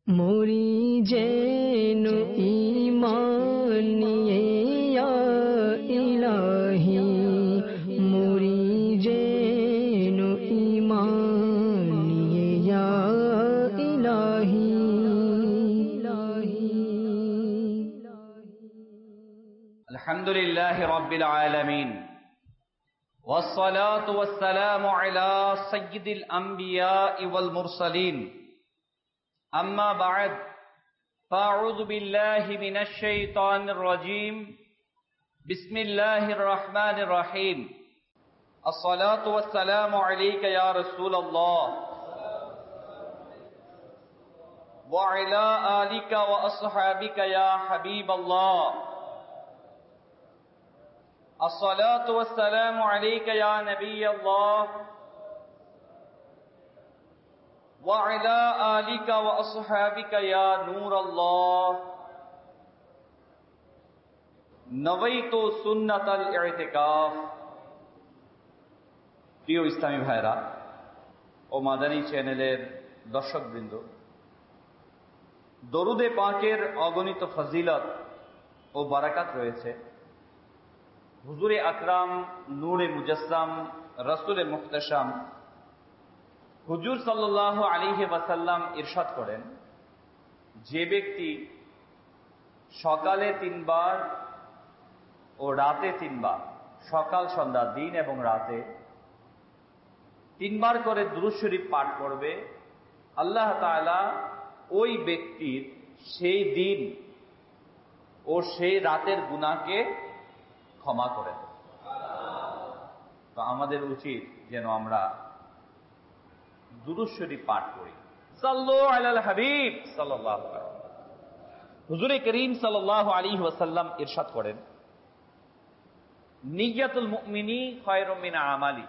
মোরি যেন ঈমান নিয়ে ইয়া ইলাহি, মোরি যেন ঈমান নিয়ে ইয়া ইলাহি। আলহামদুলিল্লাহি রাব্বিল আলামিন, ওয়াসসালাতু ওয়াসসালামু আলা সাইয়্যিদিল আমবিয়া ওয়াল মুরসালিন। আম্মা বা'দ, ফাআউযু বিল্লাহি মিনাশ শাইতানির রাজীম। বিসমিল্লাহির রহমানির রহিম। আসসালাতু ওয়াসসালামু আলাইকা ইয়া রাসূলুল্লাহ ওয়া আলা আলিকা ওয়া আসহাবিকা ইয়া হাবিবাল্লাহ। الصلاة والسلام عليك يا نبي الله وعلى آلك وأصحابك يا نور الله نويت سنة الاعتكاف। প্রিয় ইসলামী ভাইরা ও মাদানী চ্যানেলের দর্শকবৃন্দ, দরুদে পাকের অগণিত ফজিলত ও বারাকাত রয়েছে। হুজুরে আকরাম নূরে মুজাসসাম রাসূলে মুহতাশাম হুজুর সাল্লাল্লাহু আলাইহি ওয়াসাল্লাম ইরশাদ করেন, যে ব্যক্তি সকালে 3 বার ও রাতে 3 বার, সকাল সন্ধ্যা দিন এবং রাতে 3 বার করে দুরূদ শরীফ পাঠ করবে, আল্লাহ তাআলা ওই ব্যক্তির সেই দিন ও সেই রাতের গুনাহকে ক্ষমা করে দেন। তো আমাদের উচিত যেন আমরা দুরূদ শরীফ পাঠ করি। সাল্লু আলাল হাবিব সাল্লাল্লাহু আলাইহি ওয়াসাল্লাম। হুজুরে করিম সাল্লাল্লাহু আলাইহি ওয়াসাল্লাম ইরশাদ করেন, নিয়াতুল মুমিনি খায়রুম মিন আমালি।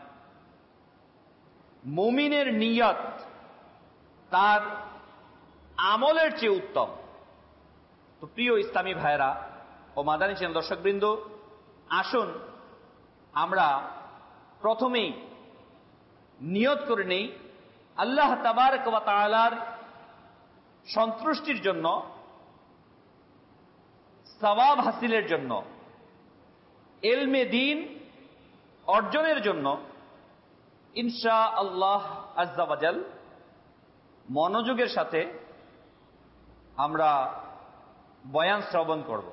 মুমিনের নিয়ত তার আমলের চেয়ে উত্তম। তো প্রিয় ইসলামী ভাইরা ও মাদানী চ্যানেল দর্শকবৃন্দ, আসুন আমরা প্রথমেই নিয়ত করে নেই আল্লাহ তাবারক ওয়া তাআলার সন্তুষ্টির জন্য, সওয়াব হাসিলের জন্য, ইলমে দ্বীন অর্জনের জন্য ইনশাআল্লাহ আযজা ওয়া জাল মনোযোগের সাথে আমরা বয়ান শ্রবণ করব।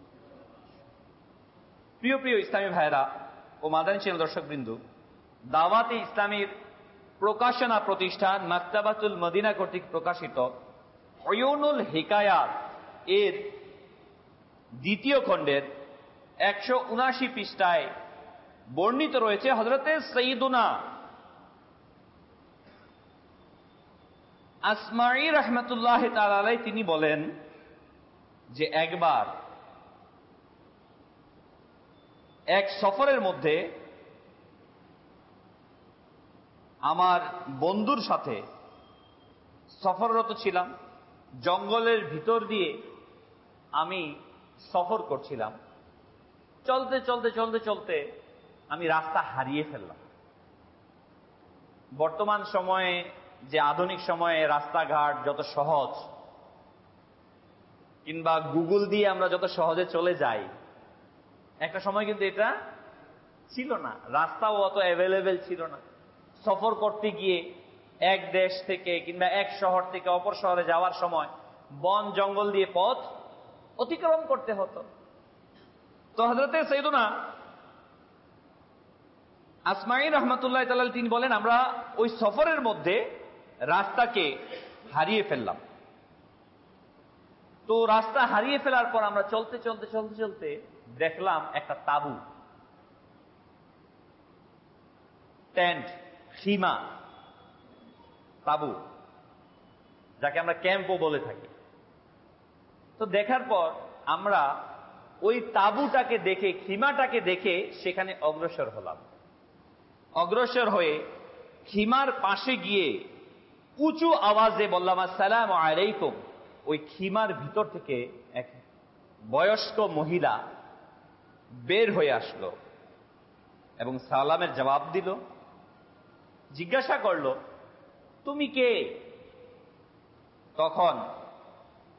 প্রিয় প্রিয় ইসলামী ভাইরা ও মাদানী চ্যানেল দর্শকবৃন্দ, দাওয়াতে ইসলামীর প্রকাশনা প্রতিষ্ঠান মাকতাবাতুল মদিনা কর্তৃক প্রকাশিত উয়ুনুল হিকায়াত এর 2য় খণ্ডের 179 পৃষ্ঠায় বর্ণিত রয়েছে হযরতে সাইয়্যিদুনা আসমাঈ রাহমাতুল্লাহি তাআলা আলাইহি তিনি বলেন যে একবার এক সফরের মধ্যে আমার বন্ধুর সাথে সফররত ছিলাম। জঙ্গলের ভিতর দিয়ে আমি সফর করছিলাম। চলতে চলতে চলতে চলতে আমি রাস্তা হারিয়ে ফেললাম। বর্তমান সময়ে যে আধুনিক সময়ে রাস্তাঘাট যত সহজ, কিংবা গুগল দিয়ে আমরা যত সহজে চলে যাই, একটা সময় কিন্তু এটা ছিল না। রাস্তাও অত অ্যাভেলেবেল ছিল না। সফর করতে গিয়ে এক দেশ থেকে কিংবা এক শহর থেকে অপর শহরে যাওয়ার সময় বন জঙ্গল দিয়ে পথ অতিক্রম করতে হতো। তো হযরতে সাইয়্যিদুনা আসমাঈ রাহমাতুল্লাহি তাআলা তিনি বলেন, আমরা ওই সফরের মধ্যে রাস্তাকে হারিয়ে ফেললাম। তো রাস্তা হারিয়ে ফেলার পর আমরা চলতে চলতে চলতে চলতে দেখলাম একটা তাঁবু, টেন্ট, খিমা, তাঁবু, যাকে আমরা ক্যাম্পও বলে থাকি। তো দেখার পর আমরা ওই তাঁবুটাকে দেখে, খিমাটাকে দেখে সেখানে অগ্রসর হলাম। অগ্রসর হয়ে খিমার পাশে গিয়ে উঁচু আওয়াজে বললাম, আসসালামু আলাইকুম। ওই খিমার ভিতর থেকে এক বয়স্ক মহিলা বের হয়ে আসলো এবং সালামের জবাব দিল। জিজ্ঞাসা করলো, তুমি কে? তখন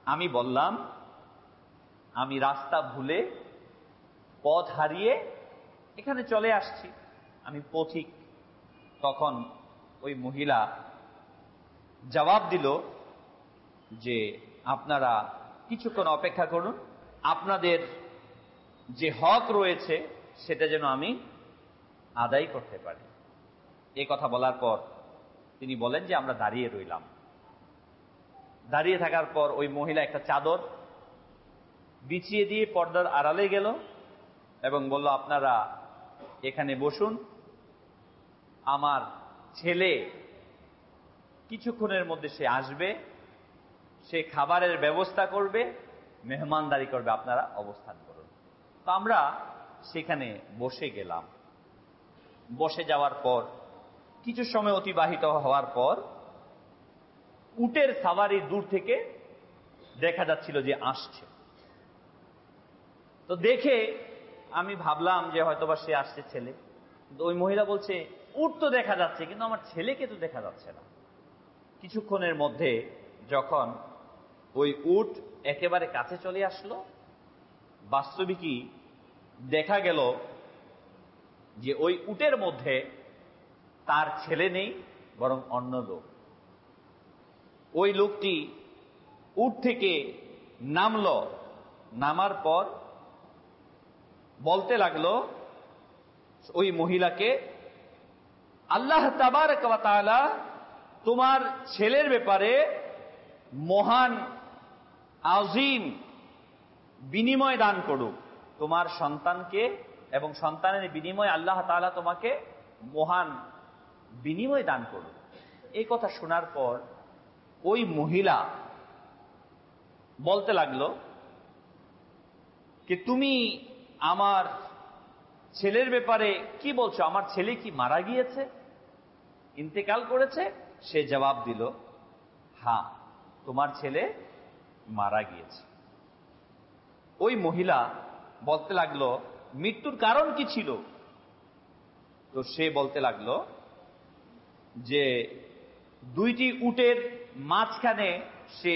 আমি বললাম, আমি রাস্তা ভুলে পথ হারিয়ে এখানে চলে আসছি, আমি পথিক। তখন ওই মহিলা জবাব দিল যে আপনারা কিছুক্ষণ অপেক্ষা করুন, আপনাদের যে হক রয়েছে সেটা যেন আমি আদায় করতে পারি। এই কথা বলার পর তিনি বলেন যে আমরা দাঁড়িয়ে রইলাম। দাঁড়িয়ে থাকার পর ওই মহিলা একটা চাদর বিছিয়ে দিয়ে পর্দার আড়ালে গেল এবং বলল, আপনারা এখানে বসুন, আমার ছেলে কিছুক্ষণের মধ্যে সে আসবে, সে খাবারের ব্যবস্থা করবে, মেহমানদারি করবে, আপনারা অবস্থান করুন। তো আমরা সেখানে বসে গেলাম। বসে যাওয়ার পর কিছু সময় অতিবাহিত হওয়ার পর উটের সাওয়ারি দূর থেকে দেখা যাচ্ছিল যে আসছে। তো দেখে আমি ভাবলাম যে হয়তোবা সে আসছে ছেলে। কিন্তু ওই মহিলা বলছে, উট তো দেখা যাচ্ছে কিন্তু আমার ছেলেকে তো দেখা যাচ্ছে না। কিছুক্ষণের মধ্যে যখন ওই উট একেবারে কাছে চলে আসলো, বাস্তবিকই দেখা গেল যে ওই উটের মধ্যে তার ছেলে নেই, বরং অন্য লোক। ওই লোকটি উট থেকে নামলো, নামার পর বলতে লাগলো ওই মহিলাকে, আল্লাহ তাবারক ওয়া তাআলা তোমার ছেলের ব্যাপারে মহান আজিম বিনিময় দান করুক, তোমার সন্তানকে এবং সন্তানের বিনিময়ে আল্লাহ তাআলা তোমাকে মহান বিনিময় দান করুক। এই কথা শোনার পর ওই মহিলা বলতে লাগলো যে তুমি আমার ছেলের ব্যাপারে কি বলছো? আমার ছেলে কি মারা গিয়েছে, ইন্তেকাল করেছে? সে জবাব দিল, হ্যাঁ, তোমার ছেলে মারা গিয়েছে। ওই মহিলা বলতে লাগলো, মৃত্যুর কারণ কি ছিল? তো সে বলতে লাগলো যে দুইটি উটের মাঝখানে সে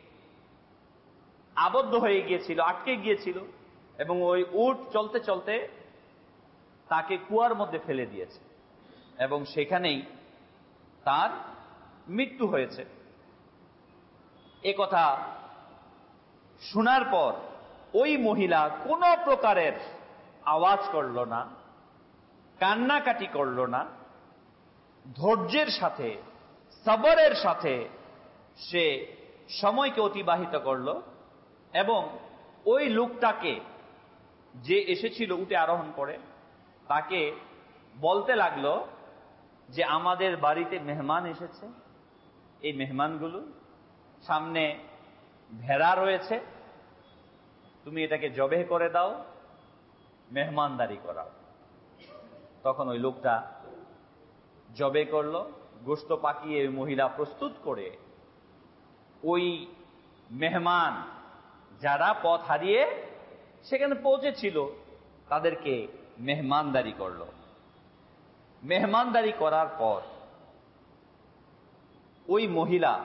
আবদ্ধ হয়ে গিয়েছিল, আটকে গিয়েছিল, এবং ওই উট চলতে চলতে তাকে কুয়ার মধ্যে ফেলে দিয়েছে এবং সেখানেই তার মৃত্যু হয়েছে। এ কথা শোনার পর ওই মহিলা কোনো প্রকারের আওয়াজ করল না, কান্নাকাটি করল না, ধৈর্যের সাথে, সবরের সাথে সে সময়কে অতিবাহিত করল এবং ওই লোকটাকে, যে এসেছিল উটে আরোহণ করে, তাকে বলতে লাগলো যে আমাদের বাড়িতে মেহমান এসেছে, এই মেহমানগুলো সামনে ভেড়া রয়েছে, তুমি এটাকে জবেহ করে দাও, মেহমানদারি করাও। তখন ওই লোকটা জবে করলো, গোশত পাকিয়ে ওই মহিলা প্রস্তুত করে ওই মেহমান যারা পথ হারিয়ে সেখানে পৌঁছেছিল তাদেরকে মেহমানদারি করলো। মেহমানদারি করার পর ওই মহিলা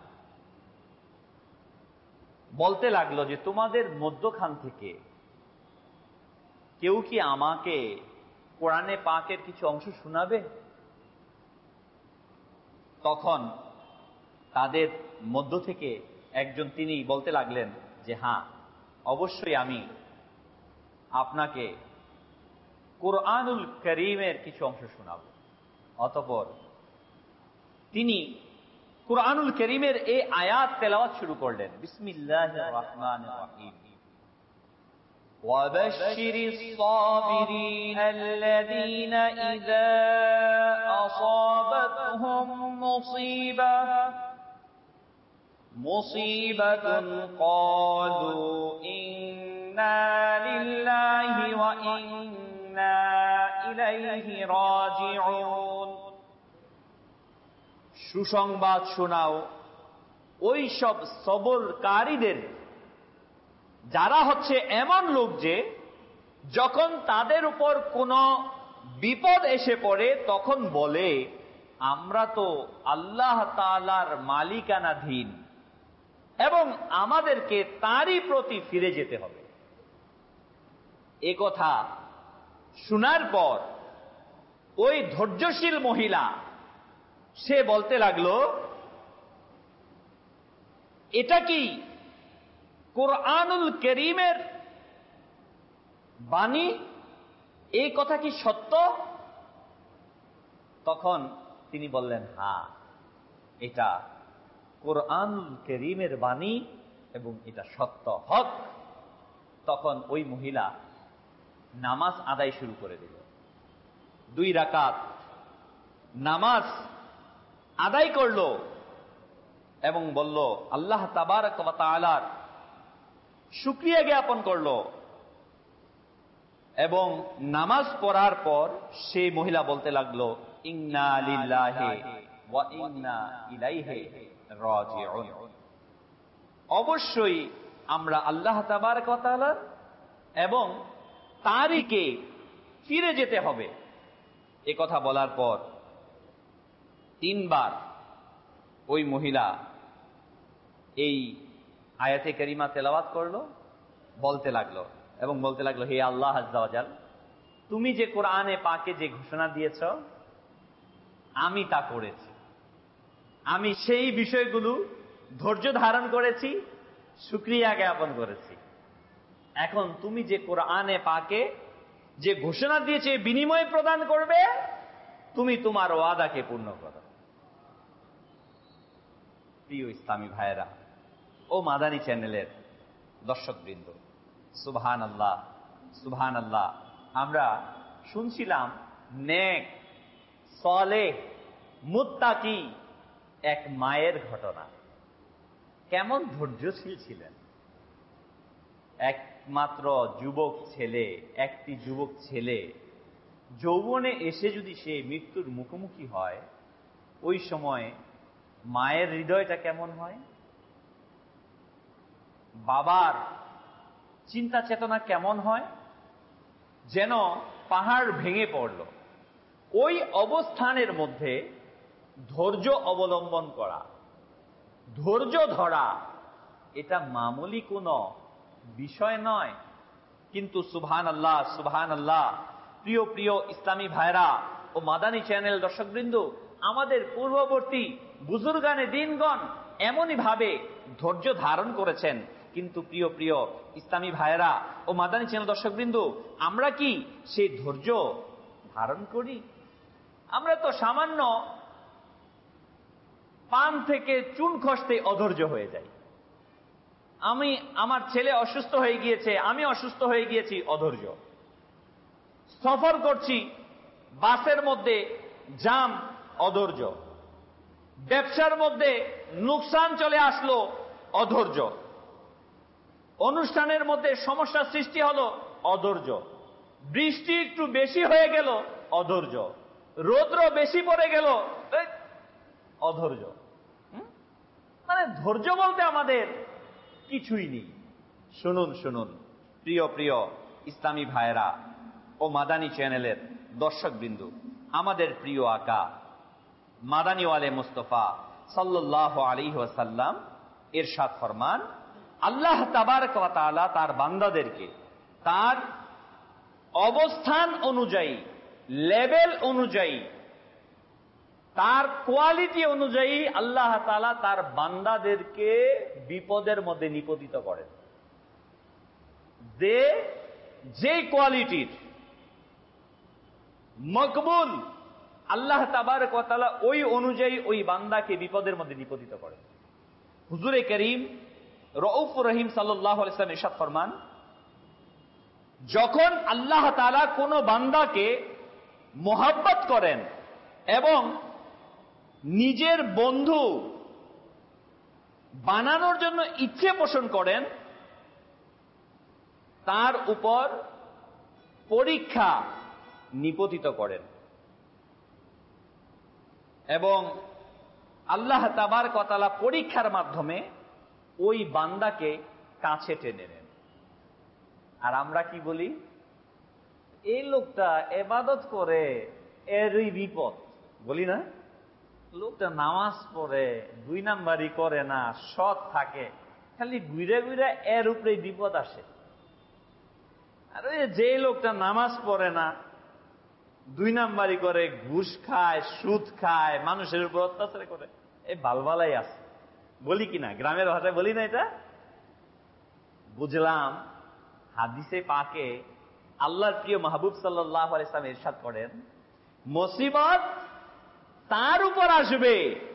বলতে লাগলো যে তোমাদের মধ্যখান থেকে কেউ কি আমাকে কোরআনে পাকের কিছু অংশ শোনাবে? তখন তাদের মধ্য থেকে একজন তিনি বলতে লাগলেন যে হ্যাঁ, অবশ্যই আমি আপনাকে কুরআনুল কারীমের কিছু অংশ শোনাব। অতঃপর তিনি কুরআনুল কারীমের এই আয়াত তেলাওয়াত শুরু করলেন, বিসমিল্লাহির রহমানির রহিম, ওয়াবাশশিরিস সাবিরিনা আল্লাযীনা ইযা আসাবাতহুম মুসিবাতুন ক্বালু ইন্না লিল্লাহি ওয়া ইন্না ইলাইহি রাজিউন। সুসংবাদ শোনাও ওই সব সবরকারীদের যারা হচ্ছে এমন লোক যে যখন তাদের উপর কোনো বিপদ এসে পড়ে তখন বলে আমরা তো আল্লাহ তাআলার মালিকানাধীন এবং আমাদেরকে তারই প্রতি ফিরে যেতে হবে। এ কথা শোনার পর ওই ধৈর্যশীল মহিলা সে বলতে লাগলো, এটা কি কোরআনুল কারীমের বাণী? এই কথা কি সত্য? তখন তিনি বললেন, হ্যাঁ, এটা কোরআনুল কারীমের বাণী এবং এটা সত্য, হক। তখন ওই মহিলা নামাজ আদায় শুরু করে দিল। 2 রাকাত নামাজ আদায় করল এবং বলল, আল্লাহ তাবারক ওয়া তাআলার শুকরিয়া জ্ঞাপন করল। এবং নামাজ পড়ার পর সেই মহিলা বলতে লাগলো, ইন্না লিল্লাহি ওয়া ইন্না ইলাইহি রাজিউন। অবশ্যই আমরা আল্লাহ তাবারক ওয়া তাআলার এবং তারইকে ফিরে যেতে হবে। এ কথা বলার পর 3 বার ওই মহিলা এই আয়াতে কারিমা তেলাওয়াত করলো, বলতে লাগলো এবং বলতে লাগলো, হে আল্লাহ আজ্জা ওয়া জাল, তুমি যে কোরআনে পাকে যে ঘোষণা দিয়েছ আমি তা করেছি। আমি সেই বিষয়গুলো ধৈর্য ধারণ করেছি, শুকরিয়া জ্ঞাপন করেছি। এখন তুমি যে কোরআনে পাকে যে ঘোষণা দিয়েছে বিনিময় প্রদান করবে, তুমি তোমার ওয়াদাকে পূর্ণ করো। প্রিয় ইসলামী ভাইয়েরা ও মাদানী চ্যানেলের দর্শকবৃন্দ, সুবহানাল্লাহ, সুবহানাল্লাহ। আমরা শুনছিলাম নেক, সালেহ, মুত্তাকি এক মায়ের ঘটনা। কেমন ধৈর্যশীল ছিলেন। একমাত্র যুবক ছেলে, একটি যুবক ছেলে যৌবনে এসে যদি সে মৃত্যুর মুখোমুখি হয়, ওই সময় মায়ের হৃদয়টা কেমন হয়, বাবার চিন্তা চেতনা কেমন হয়, যেন পাহাড় ভেঙে পড়ল। ওই অবস্থানের মধ্যে ধৈর্য অবলম্বন করা, ধৈর্য ধরা, এটা মামুলি কোনো বিষয় নয়। কিন্তু সুবহানাল্লাহ, সুবহানাল্লাহ, প্রিয় প্রিয় ইসলামী ভাইরা ও মাদানী চ্যানেল দর্শকবৃন্দ, আমাদের পূর্ববর্তী বুজুর্গানে দিনগণ এমনই ভাবে ধৈর্য ধারণ করেছেন। কিন্তু প্রিয় প্রিয় ইসলামী ভাইরা ও মাদানী চ্যানেল দর্শকবৃন্দ, আমরা কি সেই ধৈর্য ধারণ করি? আমরা তো সামান্য পান থেকে চুন খসতে অধৈর্য হয়ে যাই। আমার ছেলে অসুস্থ হয়ে গিয়েছে, আমি অসুস্থ হয়ে গিয়েছি, অধৈর্য। সফর করছি, বাসের মধ্যে জাম, অধৈর্য। ব্যবসার মধ্যে নুকসান চলে আসলো, অধৈর্য। অনুষ্ঠানের মধ্যে সমস্যা সৃষ্টি হলো, অধৈর্য। বৃষ্টি একটু বেশি হয়ে গেল, অধৈর্য। রৌদ্র বেশি পড়ে গেল, অধৈর্য। মানে ধৈর্য বলতে আমাদের কিছুই নেই। শুনুন শুনুন প্রিয় প্রিয় ইসলামী ভাইরা ও মাদানী চ্যানেলের দর্শকবৃন্দ, আমাদের প্রিয় আকা মাদানী ওয়ালে মুস্তাফা সাল্লাল্লাহু আলাইহি ওয়াসাল্লাম ইরশাদ ফরমান, আল্লাহ তাবারক ওয়া তাআলা তার বান্দাদেরকে তার অবস্থান অনুযায়ী, লেভেল অনুযায়ী, তার কোয়ালিটি অনুযায়ী আল্লাহ তাআলা তার বান্দাদেরকে বিপদের মধ্যে নিপতিত করেন। যে কোয়ালিটির মকবুল, আল্লাহ তাবারক ওয়া তাআলা ওই অনুযায়ী ওই বান্দাকে বিপদের মধ্যে নিপতিত করেন। হুজুরে করিম রউফুর রহিম সাল্লাল্লাহু আলাইহি ওয়াসাল্লাম ইরশাদ ফরমান, যখন আল্লাহ তাআলা কোন বান্দাকে মোহাব্বত করেন এবং নিজের বন্ধু বানানোর জন্য ইচ্ছে পোষণ করেন, তার উপর পরীক্ষা নিপতিত করেন এবং আল্লাহ তাবারক ওয়া তাআলা পরীক্ষার মাধ্যমে ওই বান্দাকে কাছে টেনে নেন। আর আমরা কি বলি, এই লোকটা ইবাদত করে, এরই বিপদ, বলি না? লোকটা নামাজ পড়ে, 2 নাম্বারই করে না, সৎ থাকে, খালি ঘুরে ঘুরে এর উপরে বিপদ আসে। আর ওই যে লোকটা নামাজ পড়ে না, 2 নাম্বারি করে, ঘুষ খায়, সুদ খায়, মানুষের উপর অত্যাচার করে, এই বালবালাই আছে। বলি কিনা, গ্রামের ভাষায় বলি না এটা? বুঝলাম হাদিসে পাকে আল্লাহর প্রিয় মাহবুব সাল্লাল্লাহু আলাইহি ওয়াসাল্লাম ইরশাদ করেন, মুসিবত তার উপর আসবে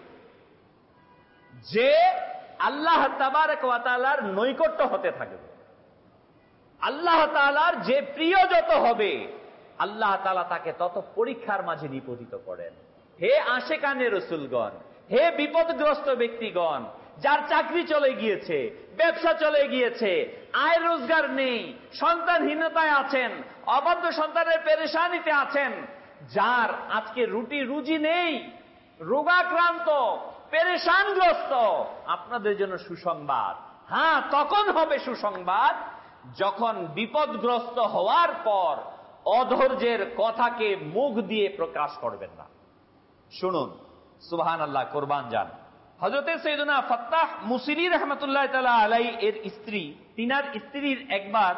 যে আল্লাহ তাবারক ওয়া তাআলার নৈকট্য হতে থাকবে। আল্লাহ তাআলার যে প্রিয় যত হবে, আল্লাহ তাআলা তাকে তত পরীক্ষার মাঝে নিপতিত করেন। হে আশেকানে রাসূলগণ, হে বিপদগ্রস্ত ব্যক্তিগণ, যার চাকরি চলে গিয়েছে, ব্যবসা চলে গিয়েছে, আয় রোজগার নেই, সন্তানহীনতায় আছেন, অবাধ্য সন্তানের পেরেশানিতে আছেন, যার আজকে রুটি রুজি নেই, রোগাক্রান্ত, পেরেশানগ্রস্ত, আপনাদের জন্য সুসংবাদ। হ্যাঁ, তখন হবে সুসংবাদ যখন বিপদগ্রস্ত হওয়ার পর অধৈর্যের কথাকে মুখ দিয়ে প্রকাশ করবেন না। শুনুন, সুবহানাল্লাহ, কোরবান যান। হযরতে সাইয়েদুনা ফাত্তাহ মুসিরি রাহমাতুল্লাহ তাআলা আলাইহি এর স্ত্রী, তিনার স্ত্রীর একবার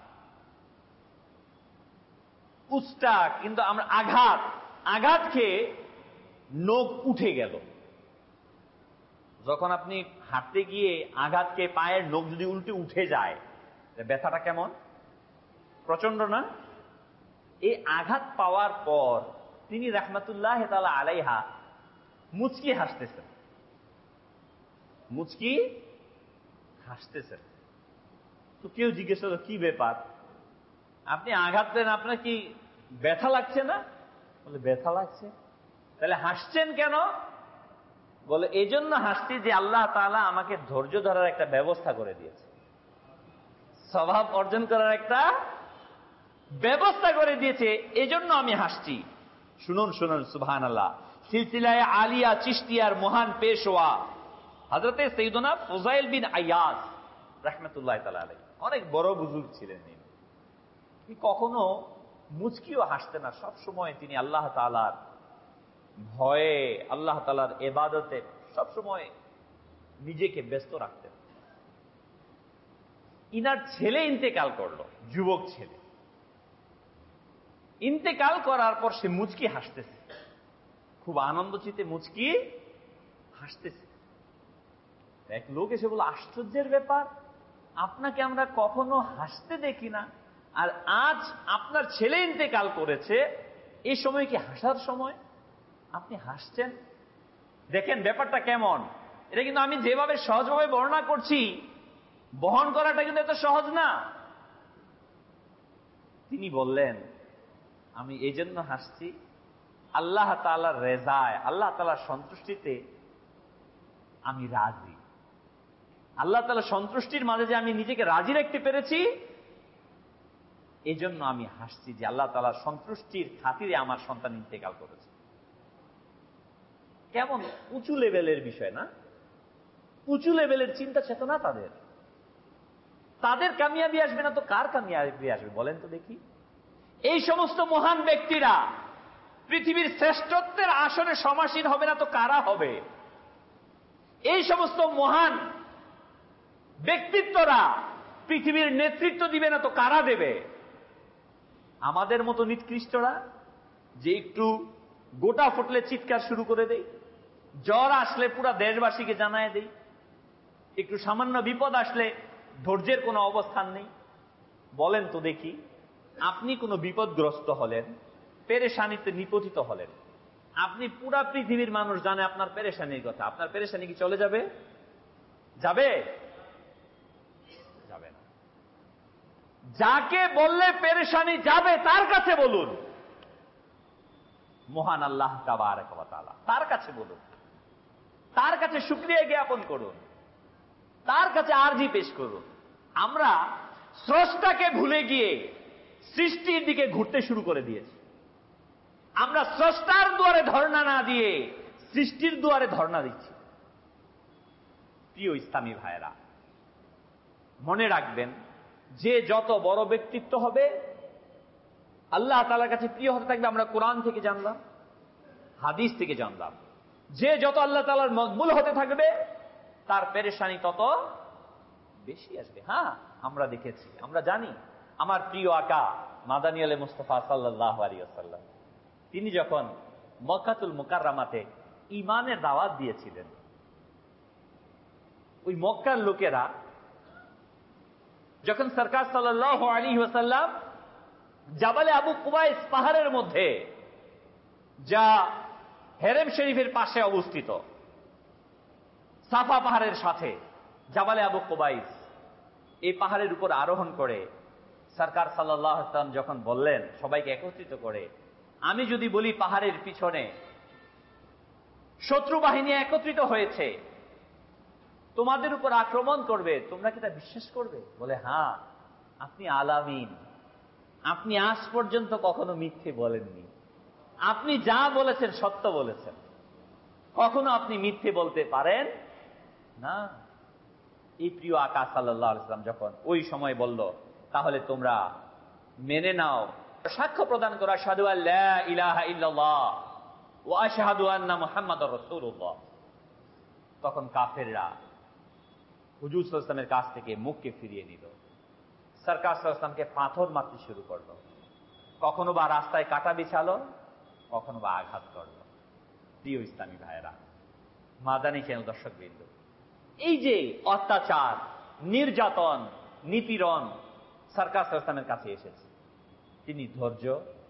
উস্টা, কিন্তু আমরা আঘাত খেয়ে নখ উঠে গেল। যখন আপনি হাঁটতে গিয়ে আঘাত খেয়ে পায়ের নখ যদি উল্টে উঠে যায়, ব্যথাটা কেমন? প্রচন্ড না? এই আঘাত পাওয়ার পর তিনি রাহমাতুল্লাহ তাআলা আলাইহা মুচকি হাসতেছেন, তো কেউ জিজ্ঞেস করলো, কি ব্যাপার, আপনি আঘাত পেলেন, আপনার কি ব্যথা লাগছে না? বলে, ব্যথা লাগছে। তাহলে হাসছেন কেন? বলে, এই জন্য হাসছি যে আল্লাহ তাআলা আমাকে ধৈর্য ধরার একটা ব্যবস্থা করে দিয়েছে, স্বভাব অর্জন করার একটা ব্যবস্থা করে দিয়েছে, এজন্য আমি হাসছি। শুনুন, সুবহানাল্লাহ। সিলসিলায়ে আলিয়া চিশতিয়ার মহান পেশওয়া হযরতে সাইয়েদুনা ফুযাইল বিন আয়াজ রাহমাতুল্লাহ তাআলা আলাইহি, অনেক বড় বুজুর্গ ছিলেন। তিনি কখনো মুচকিও হাসতেন না, সব সময় তিনি আল্লাহ তাআলার ভয়ে, আল্লাহ তাআলার ইবাদতে সব সময় নিজেকে ব্যস্ত রাখতেন। ইনার ছেলে ইন্তেকাল করলো, যুবক ছেলে। ইন্তেকাল করার পর সে মুচকি হাসতেছে, খুব আনন্দ চিত্তে মুচকি হাসতেছে। এক লোক এসে বলল, আশ্চর্যের ব্যাপার, আপনাকে আমরা কখনো হাসতে দেখি না, আর আজ আপনার ছেলে ইন্তেকাল করেছে, এই সময় কি হাসার সময়, আপনি হাসছেন? দেখেন ব্যাপারটা কেমন। এটা কিন্তু আমি যেভাবে সহজভাবে বর্ণনা করছি, বহন করাটা কিন্তু এত সহজ না। তিনি বললেন, আমি এই জন্য হাসছি, আল্লাহ তাআলার রেজায়, আল্লাহ তাআলার সন্তুষ্টিতে আমি রাজি। আল্লাহ তাআলার সন্তুষ্টির মাঝে যে আমি নিজেকে রাজি রাখতে পেরেছি, এই জন্য আমি হাসছি যে আল্লাহ তাআলার সন্তুষ্টির খাতিরে আমার সন্তান ইন্তেকাল করেছে। কেমন উঁচু লেভেলের বিষয় না? উঁচু লেভেলের চিন্তা চেতনা তাদের কামিয়াবি আসবে না তো কার কামিয়াবি আসবে বলেন তো দেখি? এই সমস্ত মহান ব্যক্তিরা পৃথিবীর শ্রেষ্ঠত্বের আসনে সমাসীন হবে না তো কারা হবে? এই সমস্ত মহান ব্যক্তিত্বরা পৃথিবীর নেতৃত্ব দিবে না তো কারা দেবে? আমাদের মতো নিকৃষ্টরা, যে একটু গোটা ফুটলে চিৎকার শুরু করে দেই, জ্বর আসলে পুরা দেশবাসীকে জানায় দেই, একটু সামান্য বিপদ আসলে ধৈর্যের কোনো অবস্থান নেই। বলেন তো দেখি, আপনি কোনো বিপদগ্রস্ত হলেন, পেরেশানিতে নিপতিত হলেন, আপনি পুরা পৃথিবীর মানুষ জানে আপনার পেরেশানির কথা, আপনার পেরেশানি কি চলে যাবে? যাবে না। যাকে বললে পেরেশানি যাবে তার কাছে বলুন, মহান আল্লাহ তাবারক ওয়া তাআলা, তার কাছে বলুন, তার কাছে শুকরিয়া জ্ঞাপন করুন, তার কাছে আরজি পেশ করুন। আমরা স্রষ্টাকে ভুলে গিয়ে সৃষ্টির দিকে ঘুরতে শুরু করে দিয়েছি। আমরা স্রষ্টার দুয়ারে ধর্ণা না দিয়ে সৃষ্টির দুয়ারে ধর্ণা দিচ্ছি। প্রিয় ইসলামী ভাইয়েরা, মনে রাখবেন, যে যত বড় ব্যক্তিত্ব হবে আল্লাহ তাআলার কাছে প্রিয় হতে থাকবে। আমরা কোরআন থেকে জানলাম, হাদিস থেকে জানলাম, যে যত আল্লাহ তাআলার মকবুল হতে থাকবে তার পেরেশানি তত বেশি আসবে। হ্যাঁ, আমরা দেখেছি, আমরা জানি। আমার প্রিয় আকা মাদানী আলে মুস্তাফা সাল্লাল্লাহু আলাইহি ওয়াসাল্লাম তিনি যখন মক্কাতুল মুকাররমাতে ঈমানের দাওয়াত দিয়েছিলেন, ওই মক্কার লোকেরা যখন সরকার সাল্লাল্লাহু আলাইহি ওয়াসাল্লাম জাবালে আবু কুবাইস পাহাড়ের মধ্যে, যা হেরেম শরীফের পাশে অবস্থিত, সাফা পাহাড়ের সাথে জাবালে আবু কুবাইস, এই পাহাড়ের উপর আরোহণ করে সরকার সাল্লাল্লাহু আলাইহি ওয়াসাল্লাম যখন বললেন সবাইকে একত্রিত করে, আমি যদি বলি পাহাড়ের পিছনে শত্রু বাহিনী একত্রিত হয়েছে, তোমাদের উপর আক্রমণ করবে, তোমরা কি তা বিশ্বাস করবে? বলে, হ্যাঁ, আপনি আলামিন, আপনি আজ পর্যন্ত কখনো মিথ্যে বলেননি, আপনি যা বলেছেন সত্য বলেছেন, কখনো আপনি মিথ্যে বলতে পারেন না। এই প্রিয় আকা সাল্লাল্লাহু আলাইহি ওয়াসাল্লাম যখন ওই সময় বলল, তাহলে তোমরা মেনে নাও, সাক্ষ্য প্রদান করো, আশহাদু আল্লা ইলাহা ইল্লাল্লাহ ওয়া আশহাদু আন্না মুহাম্মাদুর রাসূলুল্লাহ, তখন কাফেররা হুজুর সাল্লাল্লাহু আলাইহি ওয়াসাল্লামের কাছ থেকে মুখকে ফিরিয়ে নিল। সরকার সাল্লাল্লাহু আলাইহি ওয়াসাল্লামকে পাথর মারতে শুরু করলো, কখনো বা রাস্তায় কাটা বিছালো, কখনো বা আঘাত করলো। প্রিয় ইসলামী ভাইয়েরা, মাদানী চ্যানেল দর্শকবৃন্দ, এই যে অত্যাচার, নির্যাতন, নিপীড়ন সরকার সাল্লাল্লাহু আলাইহি ওয়াসাল্লামের কাছে এসেছে, তিনি ধৈর্য,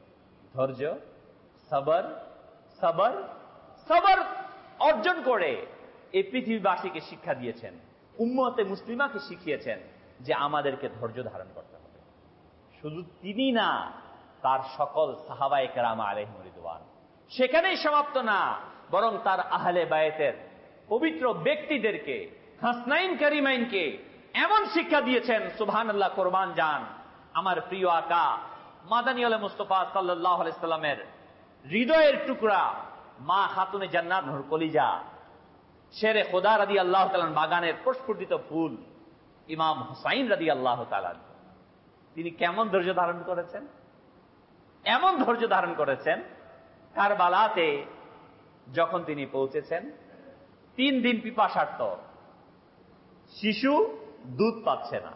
সবর, সবর, সবর অর্জন করে এই পৃথিবীবাসীকে শিক্ষা দিয়েছেন, উম্মতে মুসলিমাকে শিখিয়েছেন যে আমাদেরকে ধৈর্য ধারণ করতে হবে। শুধু তিনি না, তার সকল সাহাবায়ে কেরাম আলাইহিম রিদওয়ান। সেখানেই সমাপ্ত না, বরং তার আহলে বায়তের পবিত্র ব্যক্তিদেরকে, হাসনাইন কারিমাইনকে এমন শিক্ষা দিয়েছেন, সুবহানাল্লাহ, কোরবান যান আমার প্রিয় আকা মাদানী আলে মুস্তাফা সাল্লাল্লাহু আলাইহি সাল্লামের হৃদয়ের টুকরা মা খাতুনে জান্নাত নূর কলিজা, শেরে খোদা রাদিয়াল্লাহু তাআলা বাগানের প্রস্ফুটিত ফুল ইমাম হুসাইন রাদিয়াল্লাহু তাআলা, তিনি কেমন ধৈর্য ধারণ করেছেন? এমন ধৈর্য ধারণ করেছেন, কারবালাতে যখন তিনি পৌঁছেছেন, 3 দিন পিপাসার্ত, শিশু দুধ পাচ্ছে না,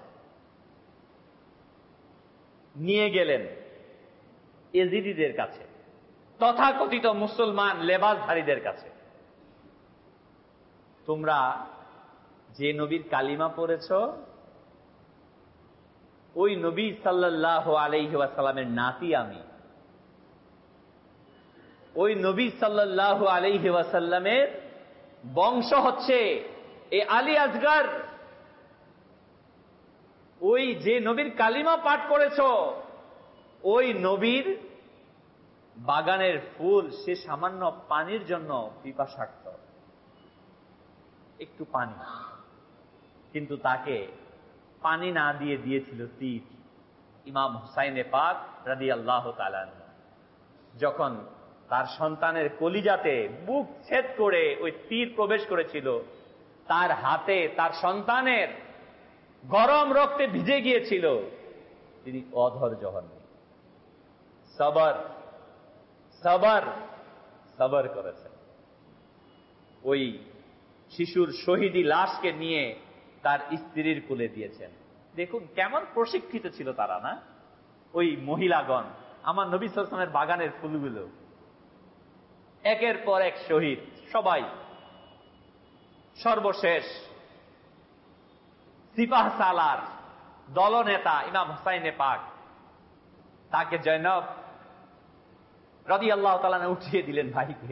নিয়ে গেলেন এজিদিদের কাছে, তথাকথিত মুসলমান লেবাসধারীদের কাছে। তোমরা যে নবীর কালিমা পড়েছ, ওই নবী সাল্লাল্লাহু আলাইহি ওয়াসাল্লামের নাতি আমি, ওই নবী সাল্লাল্লাহু আলাইহি ওয়াসাল্লামের বংশ হচ্ছে এই আলী আসগর, ওই যে নবীর কালিমা পাঠ করেছ, ওই নবীর বাগানের ফুল, সে সামান্য পানির জন্য পিপাসার্ত, একটু পানি, কিন্তু তাকে পানি না দিয়ে দিয়েছিল তীর। ইমাম হুসাইনে পাক রাদিয়াল্লাহু তাআলা যখন তার সন্তানের কলিজাতে বুক ছেদ করে ওই তীর প্রবেশ করেছিল, তার হাতে তার সন্তানের গরম রক্তে ভিজে গিয়েছিল, তিনি অধৈর্য হননি, সবর, সবর, সবর করেছেন। ওই শিশুর শহীদি লাশকে নিয়ে তার স্ত্রীর কোলে দিয়েছেন। দেখুন কেমন প্রশিক্ষিত ছিল তারা, না? ওই মহিলাগণ, আমার নবী সাল্লাল্লাহু আলাইহি ওয়াসাল্লামের বাগানের ফুলগুলো একের পর এক শহীদ, সবাই। সর্বশেষ সিপাহ সালার দলনেতা ইমাম হুসাইনে পাক, তাকে জয়নব রাদিয়াল্লাহু তাআলা উঠিয়ে দিলেন ভাইকে,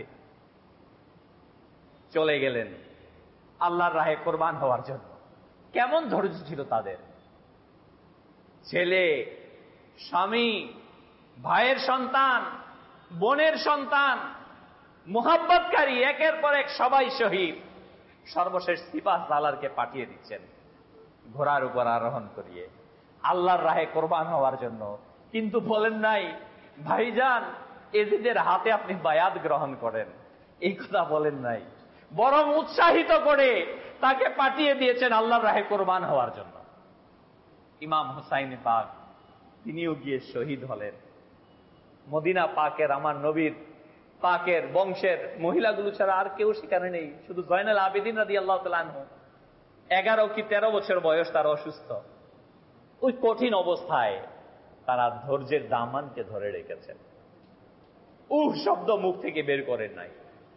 চলে গেলেন আল্লাহর রাহে কোরবান হওয়ার জন্য। কেমন ধৈর্য ছিল তাদের! ছেলে, স্বামী, ভাইয়ের সন্তান, বোনের সন্তান, মুহাব্বতকারী, একের পর এক সবাই শহীদ। সর্বশেষ সিপাহ সালারকে পাঠিয়ে দিচ্ছেন ঘোড়ার উপর আরোহণ করিয়ে আল্লাহর রাহে কোরবান হওয়ার জন্য। কিন্তু বলেন নাই, ভাইজান এজিদের হাতে আপনি বায়াত গ্রহণ করেন, এই কথা বলেন নাই, বরং উৎসাহিত করে তাকে পাঠিয়ে দিয়েছেন আল্লাহর রাহে কোরবান হওয়ার জন্য। ইমাম হুসাইন পাক তিনিও গিয়ে শহীদ হলেন। মদিনা পাকের, আমার নবীর পাকের বংশের মহিলাগুলো ছাড়া আর কেউ সেখানে নেই, শুধু জয়নাল আবেদিন রাদিয়াল্লাহু তাআলা আনহু 11 কি 13 বছর বয়স, তারা অসুস্থ। ওই কঠিন অবস্থায় তারা ধৈর্যের দামানকে ধরে রেখেছেন। শব্দ মুখ থেকে বের করেন নাই।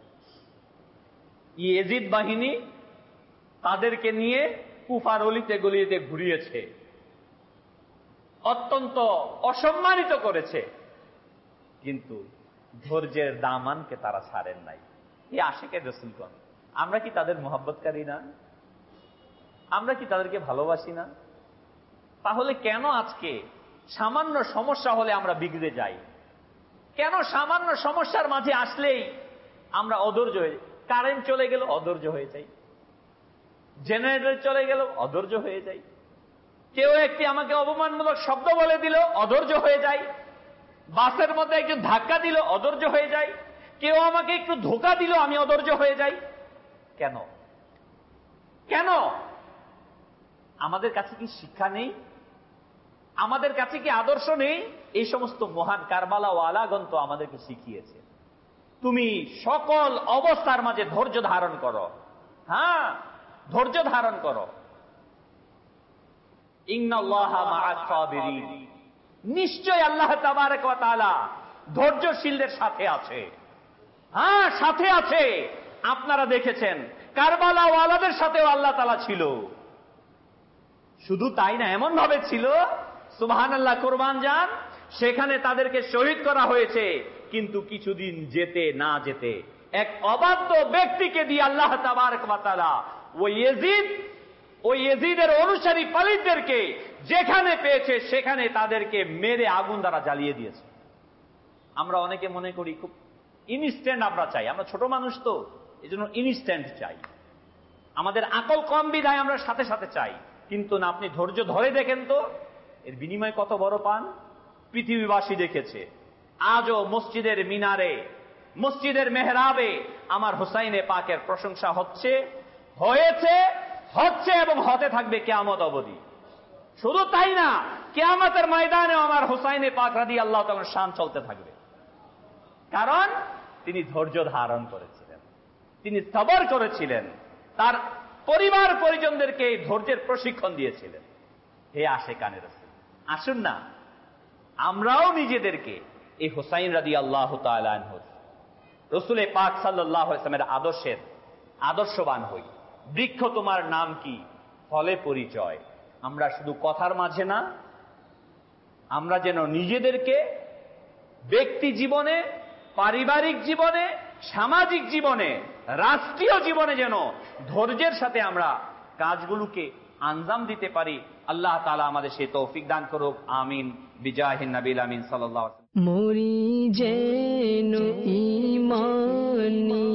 ইয়েজিদ বাহিনী তাদেরকে নিয়ে কুফার অলিতে গলিতে ঘুরিয়েছে, অত্যন্ত অসম্মানিত করেছে, কিন্তু ধৈর্যের দামানকে তারা ছাড়েন নাই। এই আশিকের রাসূলগণ, আমরা কি তাদের মহব্বতকারী না? আমরা কি তাদেরকে ভালোবাসি না? তাহলে কেন আজকে সামান্য সমস্যা হলে আমরা বিগড়ে যাই? কেন সামান্য সমস্যার মাঝে আসলেই আমরা অধৈর্য হয়ে যাই? কারেন্ট চলে গেল অধৈর্য হয়ে যাই, জেনারেটর চলে গেল অধৈর্য হয়ে যাই, কেউ একটি আমাকে অপমানমূলক শব্দ বলে দিল অধৈর্য হয়ে যায়, বাসের মধ্যে একজন ধাক্কা দিল অধৈর্য হয়ে যায়, কেউ আমাকে একটু ধোঁকা দিল আমি অধৈর্য হয়ে যাই। কেন? কেন? আমাদের কাছে কি শিক্ষা নেই? আমাদের কাছে কি আদর্শ নেই? এই সমস্ত মহান কারবালা ওয়ালাগণ তো আমাদেরকে শিখিয়েছে, তুমি সকল অবস্থার মাঝে ধৈর্য ধারণ করো। হ্যাঁ, ধৈর্য ধারণ করো। ইন্নাল্লাহা মাআস সাবিরিন, নিশ্চয় আল্লাহ তাবারক ওয়া তাআলা ধৈর্যশীলদের সাথে আছে। হ্যাঁ, সাথে আছে। আপনারা দেখেছেন কারবালা ওয়ালাদের সাথেও আল্লাহ তাআলা ছিল। শুধু তাই না, এমন ভাবে ছিল, সুবহানাল্লাহ, কুরবান যান, সেখানে তাদেরকে শহীদ করা হয়েছে, কিন্তু কিছুদিন যেতে না যেতে এক অবাধ্য ব্যক্তিকে দিয়ে আল্লাহ তাবারক ওয়া তাআলা ওই ইয়েজিদের অনুসারী পালিতদেরকে যেখানে পেয়েছে সেখানে তাদেরকে মেরে আগুন দ্বারা জ্বালিয়ে দিয়েছে। আমরা অনেকে মনে করি খুব ইনস্ট্যান্ট আমরা চাই, আমরা ছোট মানুষ তো, এই জন্য ইনস্ট্যান্ট চাই, আমাদের আকল কম বিধায় আমরা সাথে সাথে চাই। কিন্তু না, আপনি ধৈর্য ধরে দেখেন তো এর বিনিময় কত বড় পান। পৃথিবীবাসী দেখেছে, আজও মসজিদের মিনারে, মসজিদের মেহরাবে আমার হুসাইনে পাকের প্রশংসা হচ্ছে, হয়েছে, হচ্ছে এবং হতে থাকবে কিয়ামত অবধি। শুধু তাই না, কিয়ামতের ময়দানেও আমার হুসাইনে পাক রাদিয়াল্লাহু তাআলার শান চলতে থাকবে। কারণ তিনি ধৈর্য ধারণ করেছিলেন, তিনি সবর করেছিলেন, তার পরিবার পরিজনদেরকে ধৈর্যের প্রশিক্ষণ দিয়েছিলেন। হে আশিকানে রাসূল, আসুন না আমরাও নিজেদেরকে এই হুসাইন রাদিয়াল্লাহু তাআলা আনহু রাসূল পাক সাল্লাল্লাহু আলাইহি ওয়াসাল্লামের আদর্শের আদর্শবান হই। বৃক্ষ তোমার নাম কি, ফলে পরিচয়। আমরা শুধু কথার মাঝে না, আমরা যেন নিজেদেরকে ব্যক্তি জীবনে, পারিবারিক জীবনে, সামাজিক জীবনে, রাষ্ট্রীয় জীবনে যেন ধৈর্যের সাথে আমরা কাজগুলোকে আঞ্জাম দিতে পারি। আল্লাহ তাআলা আমাদের সেই তৌফিক দান করুক। আমিন। বিজাহিন নবীল আমিন সাল্লাল্লাহু আলাইহি ওয়াসাল্লাম। মোরি যেন ঈমানি